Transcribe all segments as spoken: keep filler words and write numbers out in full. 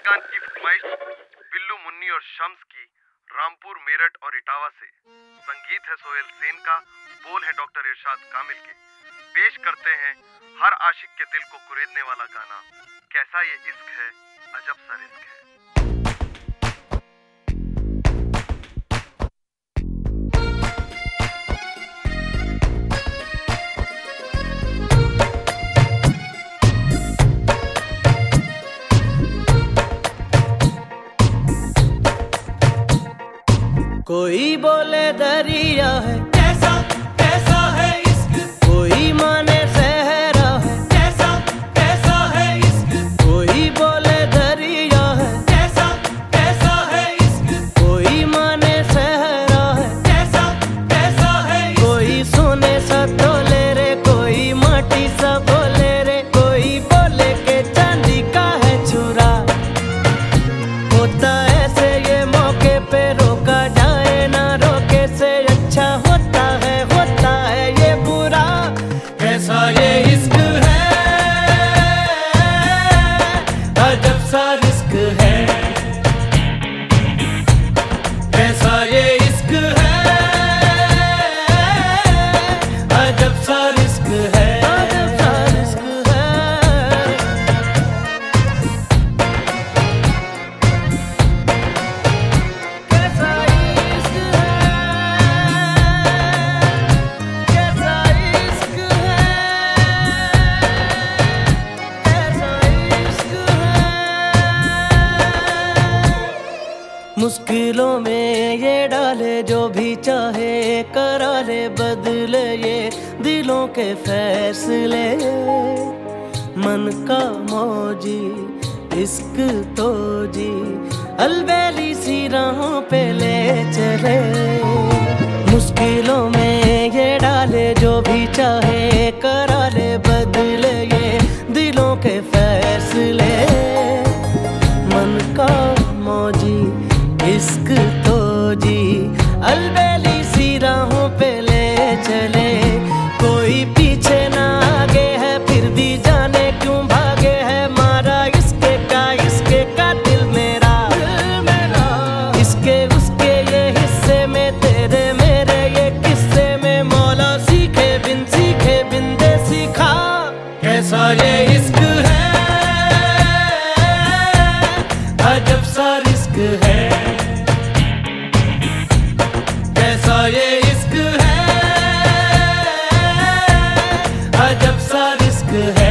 खान की फरमाइश बिल्लू मुन्नी और शम्स की रामपुर, मेरठ और इटावा से। संगीत है सोहेल सेन का, बोल है डॉक्टर इरशाद कामिल के। पेश करते हैं हर आशिक के दिल को कुरेदने वाला गाना, कैसा ये इश्क है, अजब सा रिस्क है। कोई बोले दरिया है, कैसा कैसा है इश्क, कोई माने सहरा है, कैसा कैसा है इश्क, कोई बोले दरिया है, कैसा कैसा है इश्क, कोई माने सहरा है, कैसा कैसा है इश्क, कोई सोने सा तोले रे, कोई माटी सा बोले रे, कोई बोले के चांदी का है चूरा। होता ऐसे ये मौके पे रोका जाए ना, रोके से अच्छा होता है, होता है ये बुरा। कैसा ये इश्क है, अजब सा रिस्क है, कैसा ये इश्क है, अजब सा रिस्क है, अजब सा रिस्क है। कैसा इश्क है, कैसा इश्क है, कैसा इश्क है। मुश्किलों में ये डाले जो भी चाहे, करा ले बदले ये दिलों के फैसले। मन का मौजी इश्क तो जी, अलबेली सी राहों पे ले चले। मुश्किलों में ये डाले जो भी चाहे, करा ले बदले ये दिलों के फैसले। मन का मौजी इश्क तो जी, अलबेली सी राहों पे ले चले। कोई पीछे ना आगे है, फिर भी जाने क्यों भागे है, मारा इसके का इसके का दिल मेरा, दिल मेरा। इसके उसके ये हिस्से में, तेरे मेरे ये किस्से में, मौला सीखे बिन सीखे बिन दे सीखा। कैसा ये इश्क है, अजब सा रिस्क है, कैसा ये इश्क है, अजब सा रिस्क है।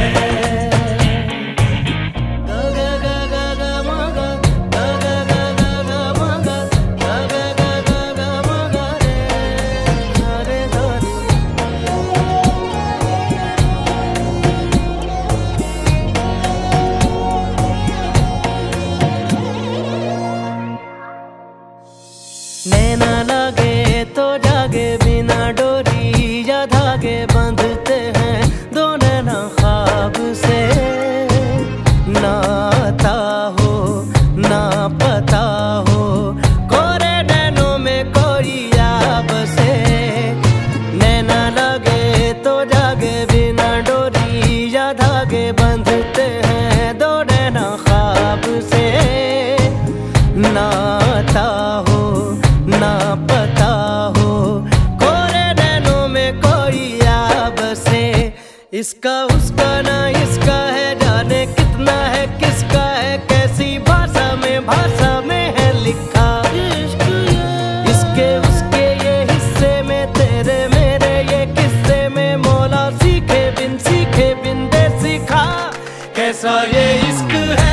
नैना लागे तो जागे, बिना डोरी या धागे बांधते हैं दो नैना ख्वाब से। ना आता हो ना पता हो, कोरे नैनों में कोई याब से। नैना लागे तो जागे, बिना डोरी या धागे बांधते हैं दो नैना ख्वाब से। ना आता हो ना पता हो, कोरे नैनों में कोई याब से। इसका उसका ना इसका है, जाने कितना है किसका है, कैसी भाषा में भाषा में है लिखा। इसके उसके ये हिस्से में, तेरे मेरे ये किस्से में, मौला सीखे बिन सीखे बिन दे सीखा। कैसा ये इश्क है,